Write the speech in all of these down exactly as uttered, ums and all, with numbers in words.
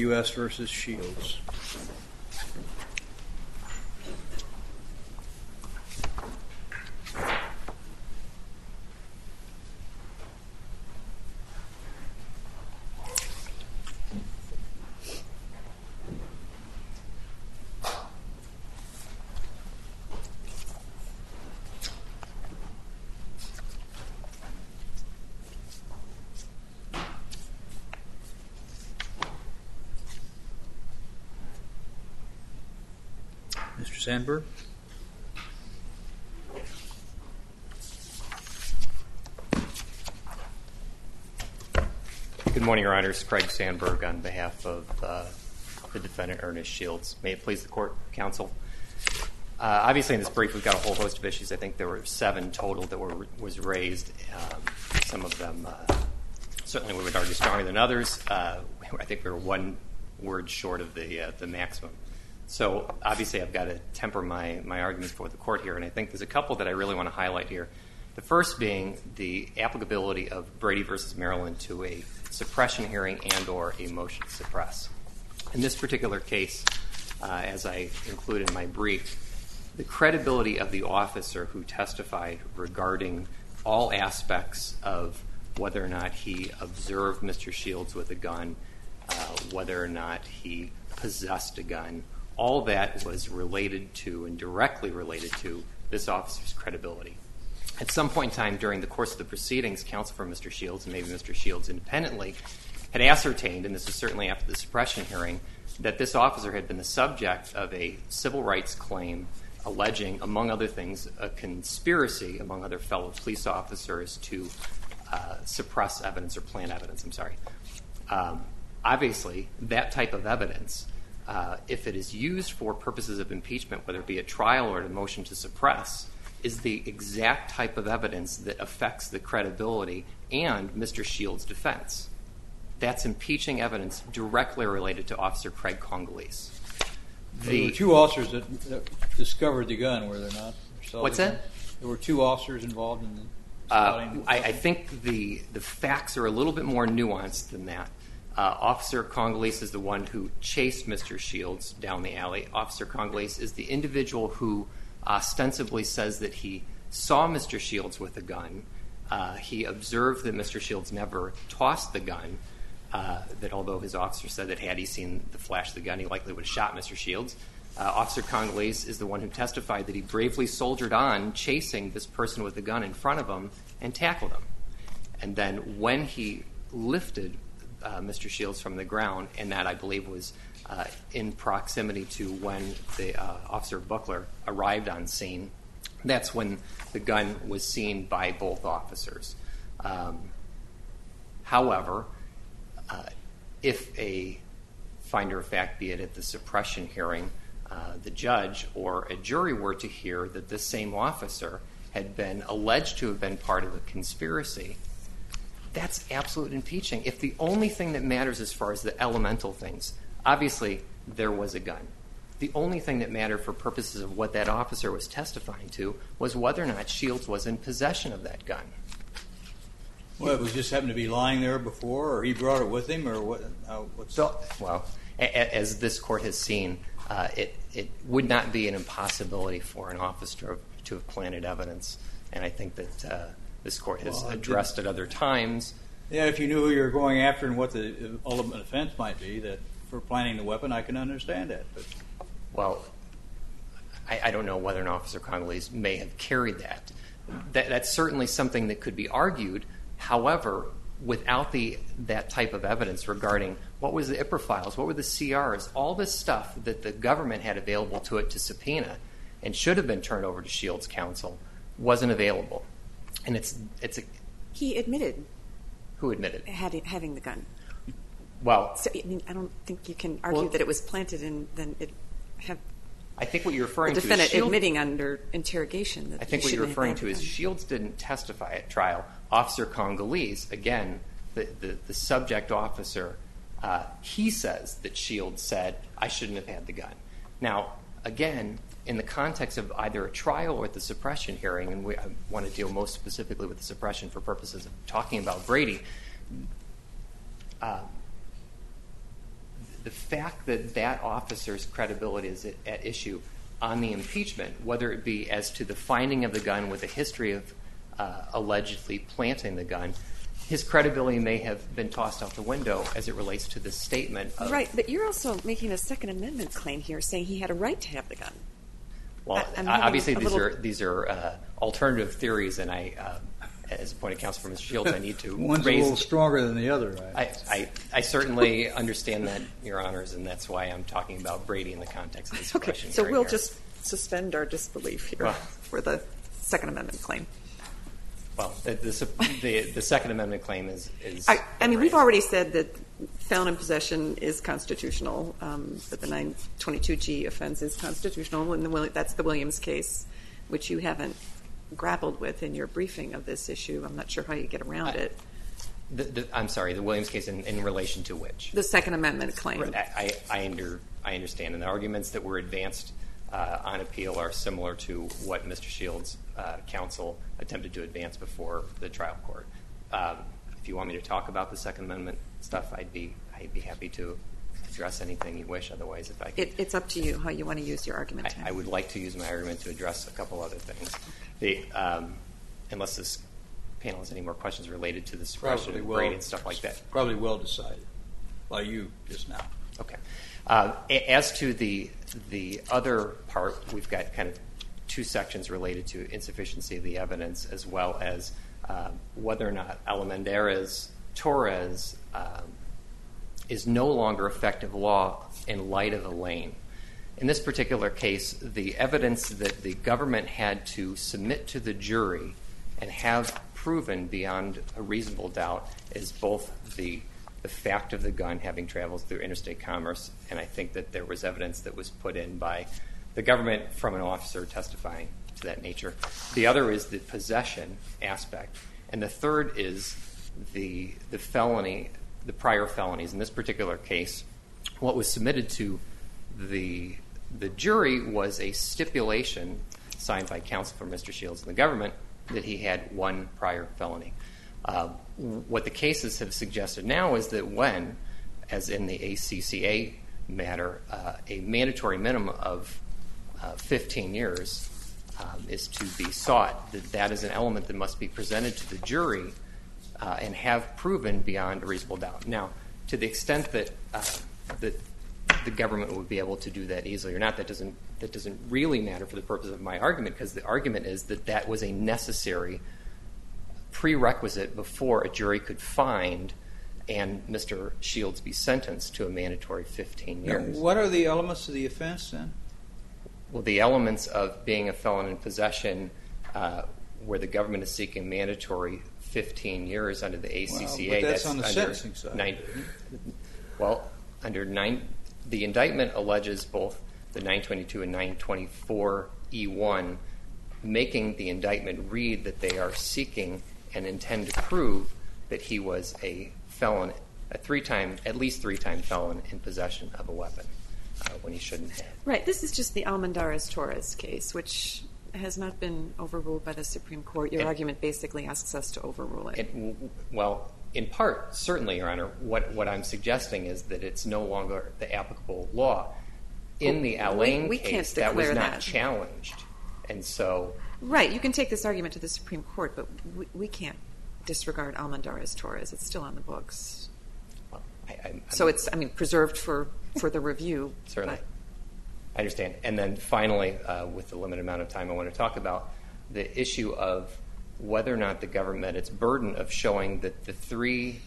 U S versus Shields. Mister Sandberg. Good morning, Your Honors. Craig Sandberg on behalf of uh, the defendant, Ernest Shields. May it please the court, counsel. Uh, obviously, in this brief, we've got a whole host of issues. I think there were seven total that were was raised. Um, some of them uh, certainly we would argue stronger than others. Uh, I think we were one word short of the uh, the maximum. So obviously I've got to temper my, my arguments for the court here, and I think there's a couple that I really want to highlight here. The first being the applicability of Brady versus Maryland to a suppression hearing and or a motion to suppress. In this particular case, uh, as I include in my brief, the credibility of the officer who testified regarding all aspects of whether or not he observed Mister Shields with a gun, uh, whether or not he possessed a gun, all that was related to and directly related to this officer's credibility. At some point in time during the course of the proceedings, counsel for Mister Shields, and maybe Mister Shields independently, had ascertained, and this is certainly after the suppression hearing, that this officer had been the subject of a civil rights claim alleging, among other things, a conspiracy among other fellow police officers to uh, suppress evidence or plant evidence. I'm sorry. Um, obviously, that type of evidence, Uh, if it is used for purposes of impeachment, whether it be a trial or a motion to suppress, is the exact type of evidence that affects the credibility and Mister Shields' defense. That's impeaching evidence directly related to Officer Craig Congolese. The, there were two officers that, that discovered the gun, were there not? What's that? There were two officers involved in the spotting. Uh, I, I think the, the facts are a little bit more nuanced than that. Uh, Officer Congolese is the one who chased Mister Shields down the alley. Officer Congolese is the individual who ostensibly says that he saw Mister Shields with a gun. Uh, he observed that Mister Shields never tossed the gun, uh, that although his officer said that had he seen the flash of the gun, he likely would have shot Mister Shields. Uh, Officer Congolese is the one who testified that he bravely soldiered on, chasing this person with a gun in front of him and tackled him. And then when he lifted Uh, Mister Shields from the ground, and that I believe was uh, in proximity to when the uh, Officer Buckler arrived on scene. That's when the gun was seen by both officers. Um, however, uh, if a finder of fact, be it at the suppression hearing, uh, the judge or a jury were to hear that this same officer had been alleged to have been part of a conspiracy, that's absolute impeaching. If the only thing that matters as far as the elemental things, obviously there was a gun. The only thing that mattered for purposes of what that officer was testifying to was whether or not Shields was in possession of that gun. Well, it was just happened to be lying there before, or he brought it with him, or what? How, what's so, well, a- as this court has seen, uh, it, it would not be an impossibility for an officer to have planted evidence, and I think that uh, this court has well, addressed at other times. Yeah, if you knew who you were going after and what the ultimate offense might be, that for planting the weapon, I can understand that. But well, I, I don't know whether an Officer Congolese may have carried that. that. That's certainly something that could be argued. However, without the that type of evidence regarding what was the I P R files, what were the C Rs, all this stuff that the government had available to it to subpoena and should have been turned over to Shields' counsel wasn't available. And it's it's a, he admitted. Who admitted had, having the gun? Well, so, I mean, I don't think you can argue well, that it was planted and then it have. I think what you're referring the to defendant is Shields, admitting under interrogation. That I think what you're referring to is Shields didn't testify at trial. Officer Congolese, again, the the, the subject officer, uh, he says that Shields said I shouldn't have had the gun. Now, again, in the context of either a trial or at the suppression hearing, and we, I want to deal most specifically with the suppression for purposes of talking about Brady, uh, the fact that that officer's credibility is at, at issue on the impeachment, whether it be as to the finding of the gun with a history of uh, allegedly planting the gun, his credibility may have been tossed out the window as it relates to the statement of... Right, but you're also making a Second Amendment claim here, saying he had a right to have the gun. Well, I, obviously these little... are these are uh, alternative theories, and I, uh, as a point of counsel for Mister Shields, I need to One's raise... a little stronger than the other, right? I, I, I certainly understand that, Your Honors, and that's why I'm talking about Brady in the context of this okay, question. so we'll here. just suspend our disbelief here well, for the Second Amendment claim. Well, the, the, the, the Second Amendment claim is... is I, I mean, we've already said that felon in possession is constitutional, um, that the nine twenty-two G offense is constitutional, and the, that's the Williams case, which you haven't grappled with in your briefing of this issue. I'm not sure how you get around I, it. The, the, I'm sorry, the Williams case in, in relation to which? The Second Amendment claim. I, I, I, under, I understand, and the arguments that were advanced uh, on appeal are similar to what Mister Shields' uh, counsel attempted to advance before the trial court. Um, if you want me to talk about the Second Amendment stuff, I'd be I'd be happy to address anything you wish. Otherwise, if I could, it, it's up to you how you want to use your argument. I, I would like to use my argument to address a couple other things. The, um, unless this panel has any more questions related to the suppression of well, Brady and stuff like that. Probably well decided by you just now. Okay. Uh, as to the the other part, we've got kind of two sections related to insufficiency of the evidence, as well as uh, whether or not Almendarez-Torres um, is no longer effective law in light of Elaine. In this particular case, the evidence that the government had to submit to the jury and have proven beyond a reasonable doubt is both the the fact of the gun having traveled through interstate commerce, and I think that there was evidence that was put in by the government from an officer testifying to that nature. The other is the possession aspect, and the third is the the felony, the prior felonies. In this particular case, what was submitted to the the jury was a stipulation signed by counsel for Mister Shields and the government that he had one prior felony. Uh, what the cases have suggested now is that when, as in the A C C A matter, uh, a mandatory minimum of uh, fifteen years um, is to be sought, that that is an element that must be presented to the jury uh, and have proven beyond a reasonable doubt. Now, to the extent that uh, that the government would be able to do that easily or not, that doesn't that doesn't really matter for the purpose of my argument, because the argument is that that was a necessary prerequisite before a jury could find and Mister Shields be sentenced to a mandatory fifteen years. Now, what are the elements of the offense then? Well, the elements of being a felon in possession, uh, where the government is seeking mandatory fifteen years under the A C C A. Well, but that's, that's on the under sentencing side. Nine, well, under nine, the indictment alleges both the nine twenty-two and nine twenty-four E one, making the indictment read that they are seeking and intend to prove that he was a felon, a three-time, at least three-time felon in possession of a weapon uh, when he shouldn't have. Right. This is just the Almendarez-Torres case, which has not been overruled by the Supreme Court. Your it, argument basically asks us to overrule it. it. Well, in part, certainly, Your Honor. What what I'm suggesting is that it's no longer the applicable law. In the Alain we, we case, can't that was not that. challenged, and so. Right. You can take this argument to the Supreme Court, but we, we can't disregard Almendarez-Torres. It's still on the books. Well, I, I, so it's, I mean, preserved for, for the review. Certainly. But. I understand. And then finally, uh, with the limited amount of time, I want to talk about the issue of whether or not the government met its burden of showing that the three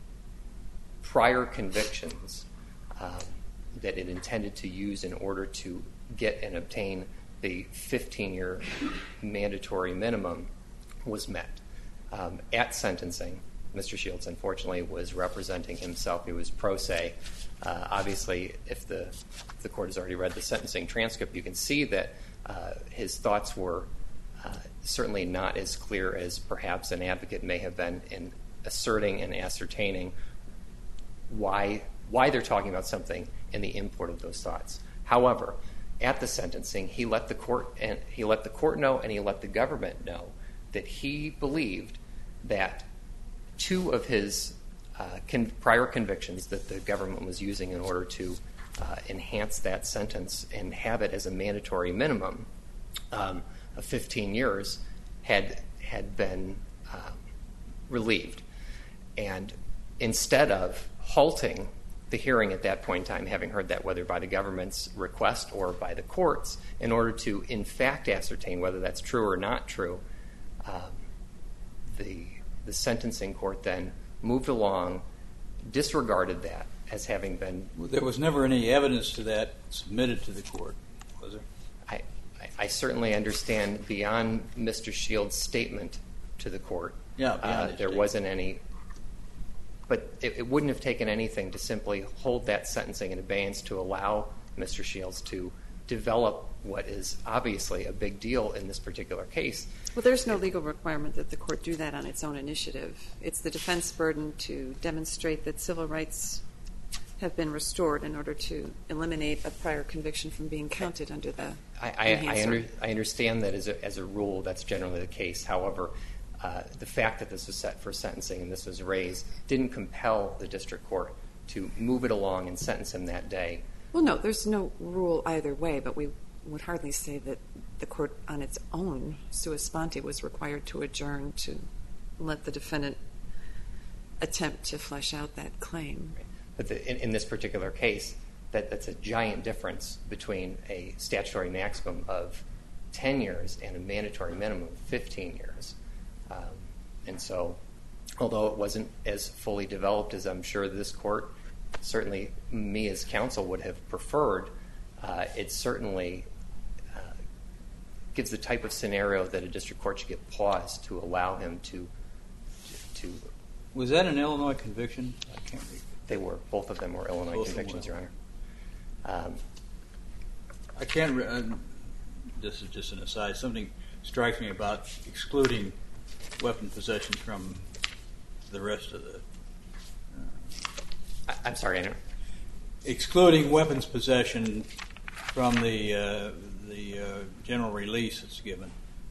prior convictions um, that it intended to use in order to get and obtain the fifteen-year mandatory minimum was met. Um, at sentencing, Mister Shields, unfortunately, was representing himself. He was pro se. Uh, obviously, if the, if the court has already read the sentencing transcript, you can see that uh, his thoughts were uh, certainly not as clear as perhaps an advocate may have been in asserting and ascertaining why why they're talking about something and the import of those thoughts. However, at the sentencing, he let the court and he let the court know and he let the government know that he believed that two of his uh, con- prior convictions that the government was using in order to uh, enhance that sentence and have it as a mandatory minimum um, of fifteen years had had been um, relieved. And instead of halting the hearing at that point in time, having heard that whether by the government's request or by the courts, in order to in fact ascertain whether that's true or not true, um, the the sentencing court then moved along, disregarded that as having been... There was never any evidence to that submitted to the court, was there? I, I, I certainly understand beyond Mister Shields' statement to the court, Yeah, beyond uh, his there statement. wasn't any... But it, it wouldn't have taken anything to simply hold that sentencing in abeyance to allow Mister Shields to develop what is obviously a big deal in this particular case. Well, there's no legal requirement that the court do that on its own initiative. It's the defense burden to demonstrate that civil rights have been restored in order to eliminate a prior conviction from being counted under the I, I, I, enhancer. under, I understand that as a, as a rule that's generally the case. However, uh, the fact that this was set for sentencing and this was raised didn't compel the district court to move it along and sentence him that day. Well, no, there's no rule either way, but we would hardly say that the court on its own, sua sponte, was required to adjourn to let the defendant attempt to flesh out that claim. But the, in, in this particular case, that, that's a giant difference between a statutory maximum of ten years and a mandatory minimum of fifteen years. Um, and so, although it wasn't as fully developed as I'm sure this court, certainly me as counsel would have preferred, uh, it certainly uh, gives the type of scenario that a district court should get pause to allow him to, to Was that an Illinois conviction? I can't read. They were. Both of them were Illinois Both of them convictions, were. Your Honor. Um, I can't. Re- uh, this is just an aside. Something strikes me about excluding weapon possession from the rest of the. I, I'm sorry, I don't. Excluding weapons possession from the uh, the uh, general release that's given.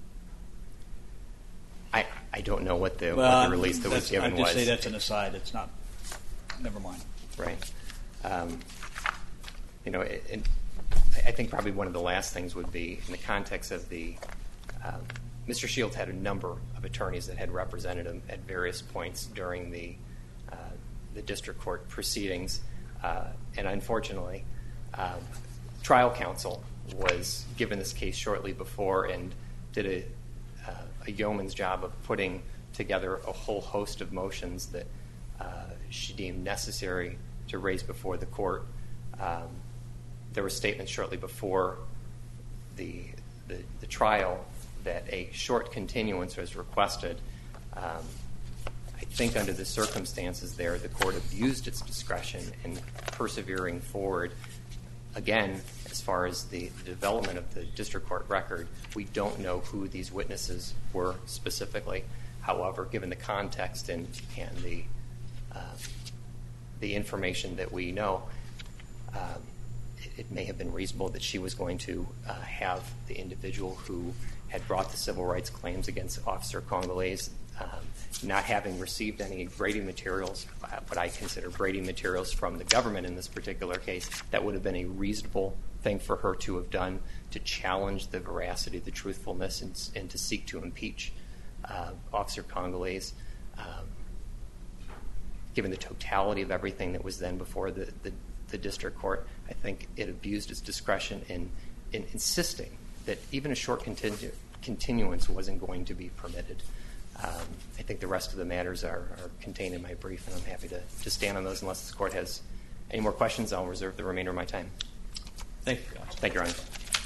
I, I don't know what the, Well, what the release that was that's- given I'd just was. say that's an aside. It's not. Never mind. Right. Um, you know, it, it, I think probably one of the last things would be in the context of the um, Mister Shields had a number of attorneys that had represented him at various points during the uh, the district court proceedings, uh, and unfortunately, um, trial counsel was given this case shortly before and did a, uh, a yeoman's job of putting together a whole host of motions that uh, she deemed necessary to raise before the court. Um, there were statements shortly before the, the the trial that a short continuance was requested. Um, I think under the circumstances there, the court abused its discretion in persevering forward. Again, as far as the, the development of the district court record, we don't know who these witnesses were specifically. However, given the context and, and the uh, the information that we know, um, it, it may have been reasonable that she was going to uh, have the individual who had brought the civil rights claims against Officer Congolese, um, not having received any Brady materials, uh, what I consider Brady materials from the government in this particular case, that would have been a reasonable thing for her to have done to challenge the veracity, the truthfulness, and, and to seek to impeach uh, Officer Congolese. Um, given the totality of everything that was then before the, the, the district court, I think it abused its discretion in, in insisting that even a short continu- continuance wasn't going to be permitted. Um, I think the rest of the matters are, are contained in my brief, and I'm happy to, to stand on those unless this court has any more questions. I'll reserve the remainder of my time. Thank you, Counsel. Thank you, Your Honor.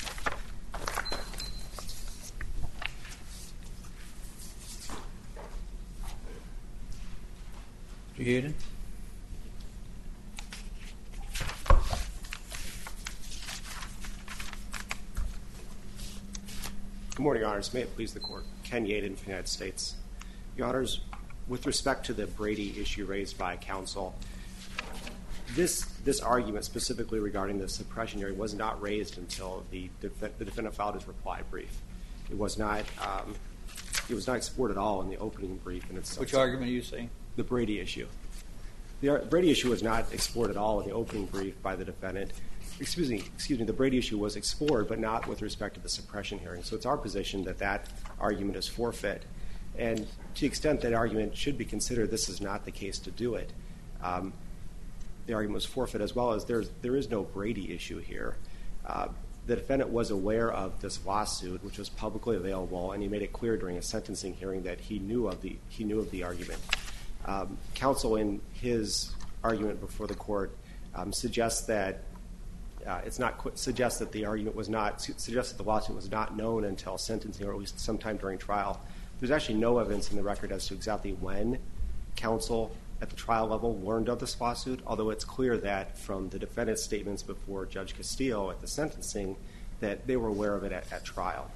Mister Hayden? Good morning, Your Honors. May it please the Court. Ken Yaden from the United States. Your Honors, with respect to the Brady issue raised by counsel, this this argument specifically regarding the suppression hearing was not raised until the, def- the defendant filed his reply brief. It was not um, it was not explored at all in the opening brief. And it's Which argument are you saying? The Brady issue. The Brady issue was not explored at all in the opening brief by the defendant. Excuse me, excuse me, the Brady issue was explored, but not with respect to the suppression hearing. So it's our position that that argument is forfeit. And to the extent that argument should be considered, this is not the case to do it. Um, the argument was forfeit, as well as there's, there is no Brady issue here. Uh, the defendant was aware of this lawsuit, which was publicly available, and he made it clear during a sentencing hearing that he knew of the, he knew of the argument. Um, counsel, in his argument before the court, um, suggests that uh, it's not qu- suggests that the argument was not suggests that the lawsuit was not known until sentencing, or at least sometime during trial. There's actually no evidence in the record as to exactly when counsel at the trial level learned of this lawsuit, although it's clear that from the defendant's statements before Judge Castillo at the sentencing that they were aware of it at, at trial.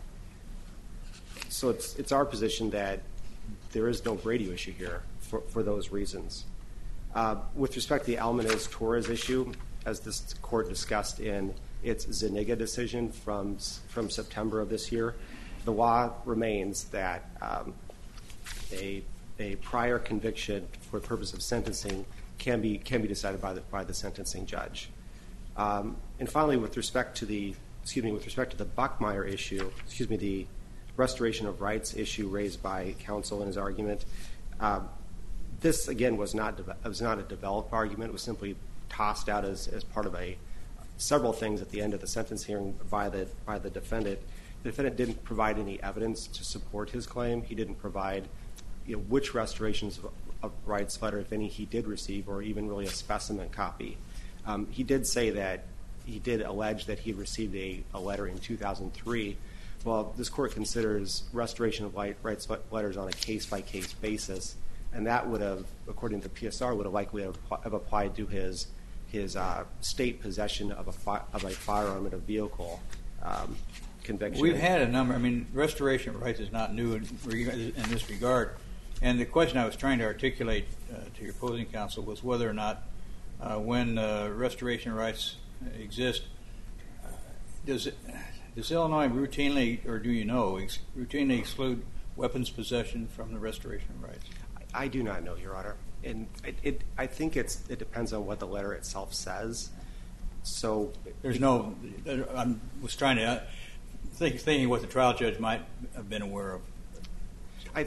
So it's it's our position that there is no Brady issue here for, for those reasons. Uh, with respect to the Almenez-Torres issue, as this court discussed in its Zuniga decision from from September of this year, the law remains that um, a a prior conviction for the purpose of sentencing can be can be decided by the by the sentencing judge. Um, and finally, with respect to the excuse me, with respect to the Buckmeyer issue, excuse me, the restoration of rights issue raised by counsel in his argument, uh, this again was not de- was not a developed argument. It was simply tossed out as, as part of a several things at the end of the sentence hearing by the by the defendant. The defendant didn't provide any evidence to support his claim. He didn't provide you know, which restorations of, of rights letter, if any, he did receive, or even really a specimen copy. Um, he did say that he did allege that he received a, a letter in two thousand three. Well, this court considers restoration of rights letters on a case-by-case basis, and that would have, according to the P S R, would have likely have, have applied to his his uh, state possession of a fi- of a firearm in a vehicle um, conviction. We've had a number. I mean, restoration of rights is not new in, in this regard. And the question I was trying to articulate uh, to your opposing counsel was whether or not, uh, when uh, restoration rights exist, uh, does it, does Illinois routinely, or do you know, ex- routinely exclude weapons possession from the restoration of rights? I do not know, Your Honor, and it, it I think it's it depends on what the letter itself says. So there's no. I was trying to uh, think, thinking what the trial judge might have been aware of. I.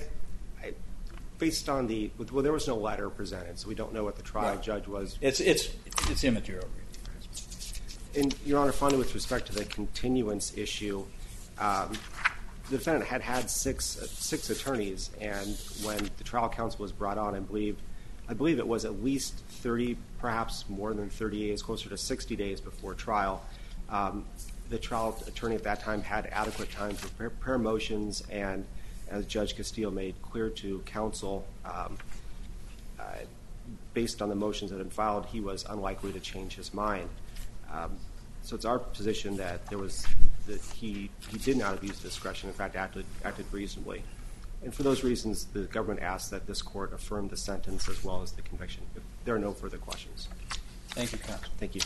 Based on the well, there was no letter presented, so we don't know what the trial right. judge was. It's it's it's immaterial. And Your Honor, finally, with respect to the continuance issue, um, the defendant had had six uh, six attorneys, and when the trial counsel was brought on, I believe, I believe it was at least thirty, perhaps more than thirty days, closer to sixty days before trial. Um, the trial attorney at that time had adequate time to prepare motions, and as Judge Castillo made clear to counsel, um, uh, based on the motions that had been filed, he was unlikely to change his mind. Um, so it's our position that there was that he he did not abuse discretion. In fact, acted acted reasonably. And for those reasons, the government asks that this court affirm the sentence as well as the conviction. If there are no further questions. Thank you, counsel. Thank you.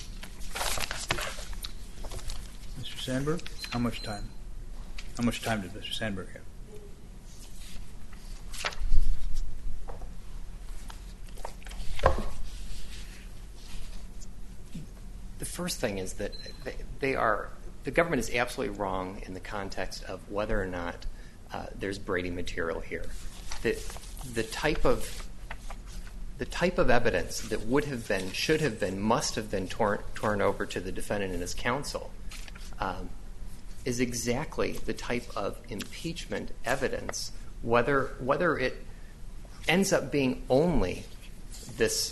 Mister Sandberg, how much time? How much time did Mister Sandberg have? The first thing is that they are the government is absolutely wrong in the context of whether or not uh, there's Brady material here. The the type of the type of evidence that would have been, should have been, must have been torn torn over to the defendant and his counsel um, is exactly the type of impeachment evidence. Whether whether it ends up being only this.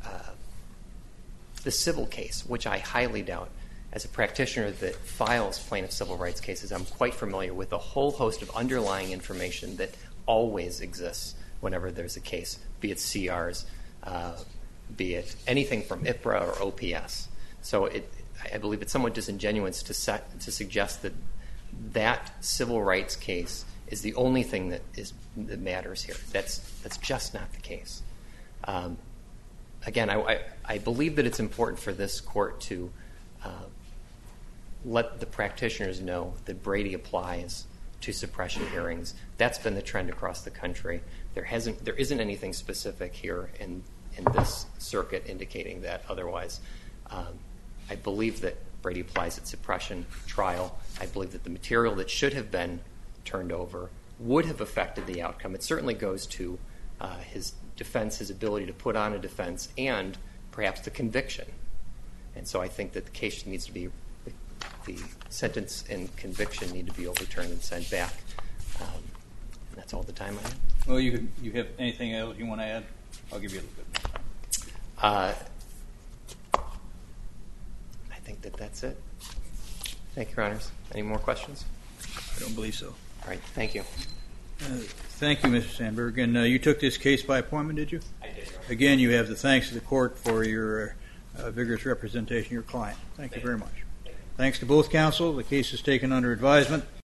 The civil case, which I highly doubt. As a practitioner that files plaintiff civil rights cases, I'm quite familiar with a whole host of underlying information that always exists whenever there's a case, be it C Rs, uh, be it anything from I P R A or O P S. So it, I believe it's somewhat disingenuous to, set, to suggest that that civil rights case is the only thing that is that matters here. That's that's just not the case. Um, Again, I, I, I believe that it's important for this court to uh, let the practitioners know that Brady applies to suppression hearings. That's been the trend across the country. There hasn't, there isn't anything specific here in in this circuit indicating that otherwise. Um, I believe that Brady applies at suppression trial. I believe that the material that should have been turned over would have affected the outcome. It certainly goes to uh, his defense, his ability to put on a defense, and perhaps the conviction. And so I think that the case needs to be, the, the sentence and conviction need to be overturned and sent back. Um, and that's all the time I have. Well, you could, you have anything else you want to add? I'll give you a little bit more time. Uh, I think that that's it. Thank you, Your Honors. Any more questions? I don't believe so. All right. Thank you. Uh, thank you, Mister Sandberg. And uh, you took this case by appointment, did you? I did, Your Honor. Again, you have the thanks of the court for your uh, vigorous representation of your client. Thank you very much. Thanks to both counsel. The case is taken under advisement.